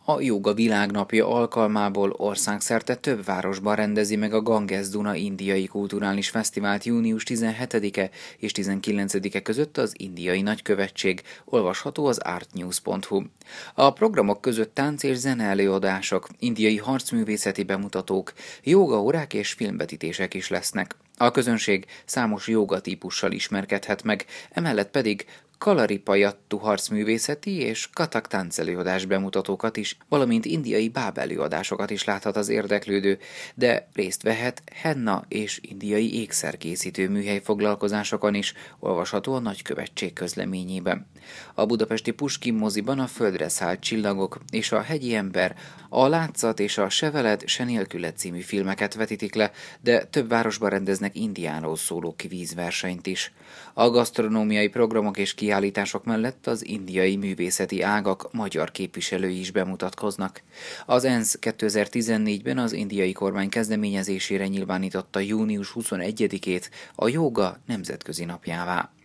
A Jóga Világnapja alkalmából országszerte több városban rendezi meg a Ganges-Duna Indiai Kulturális Fesztivált június 17-e és 19-e között az Indiai Nagykövetség, olvasható az artnews.hu. A programok között tánc és zene előadások, indiai harcművészeti bemutatók, jógaórák és filmvetítések is lesznek. A közönség számos jógatípussal ismerkedhet meg, emellett pedig Kalaripayattu harcművészeti és Kathak táncelőadás bemutatókat is, valamint indiai báb előadásokat is láthat az érdeklődő, de részt vehet henna és indiai ékszerkészítő műhely foglalkozásokon is, olvasható a Nagykövetség közleményében. A budapesti Puskin moziban a Földre szállt csillagok és a Hegyi ember, a Látszat és a Se veled, se nélküled című filmeket vetítik le, de több városban rendeznek Indiáról szóló kvízversenyt is. A gasztronómiai programok és kiállítások mellett az indiai művészeti ágak magyar képviselői is bemutatkoznak. Az ENSZ 2014-ben az indiai kormány kezdeményezésére nyilvánította június 21-ét a jóga nemzetközi napjává.